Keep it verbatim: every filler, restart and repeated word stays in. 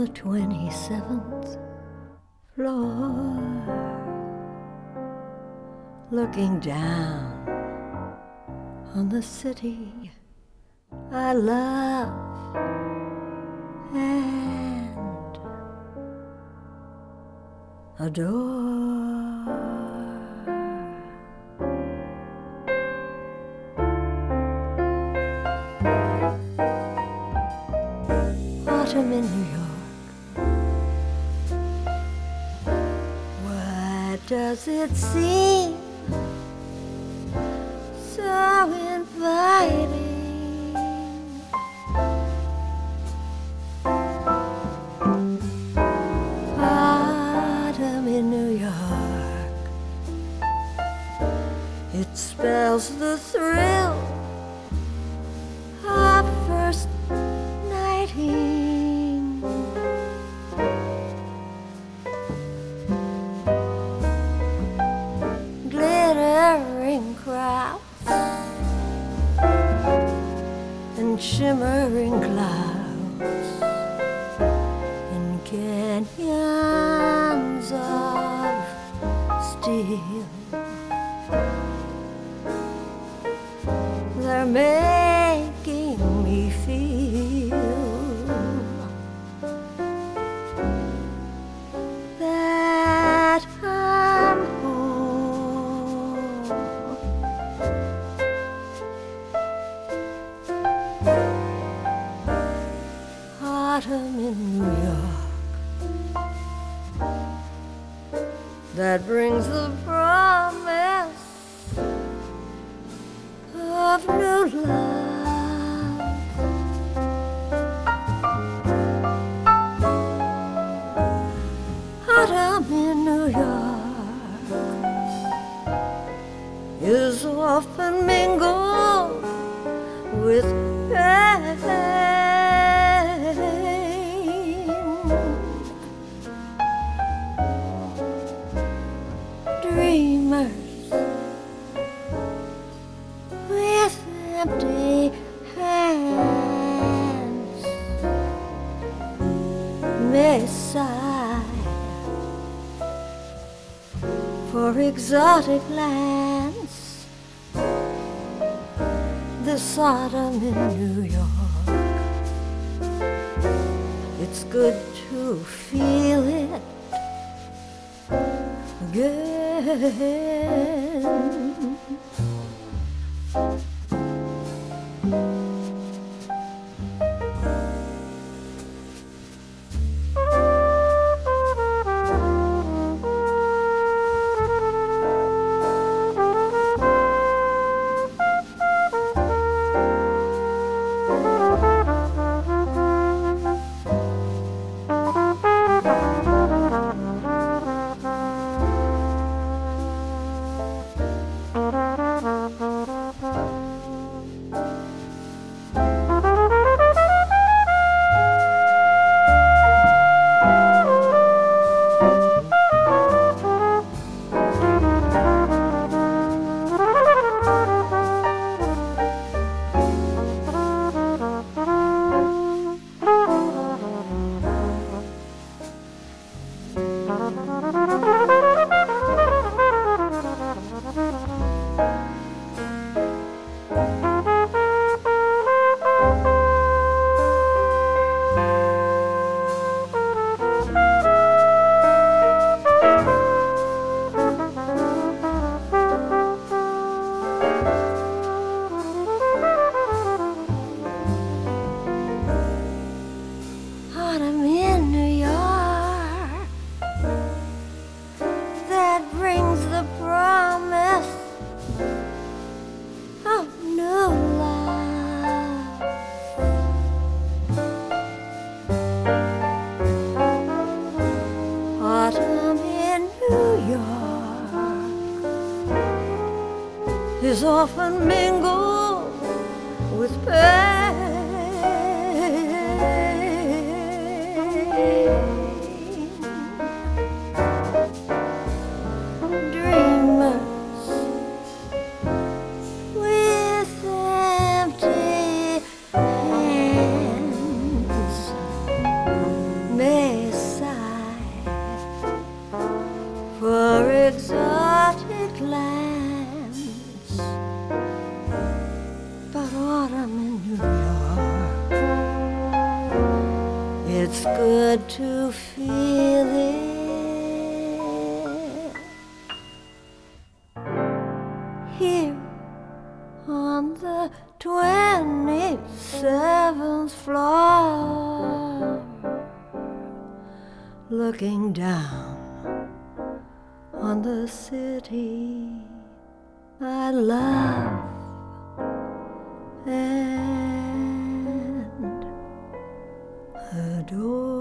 the twenty-seventh floor, looking down on the city I love and adore. Autumn in New York, why does it seem so inviting? Autumn in New York, it spells the thrill of first nighting. Glittering crowds and shimmering clouds and canyons of steel. They're making me feel that I'm home. Autumn in New York, that brings the promise of new love. Autumn in New York is often mingled with pain. Dreamers with empty hands may sigh for exotic lands. This autumn in New York, it's good to feel it again. Autumn in New York, that brings the promise of new love. Autumn in New York is often mingled with pain. Dreamers with empty hands may it's good to feel it. Here on the twenty-seventh floor, looking down on the city I love and adore.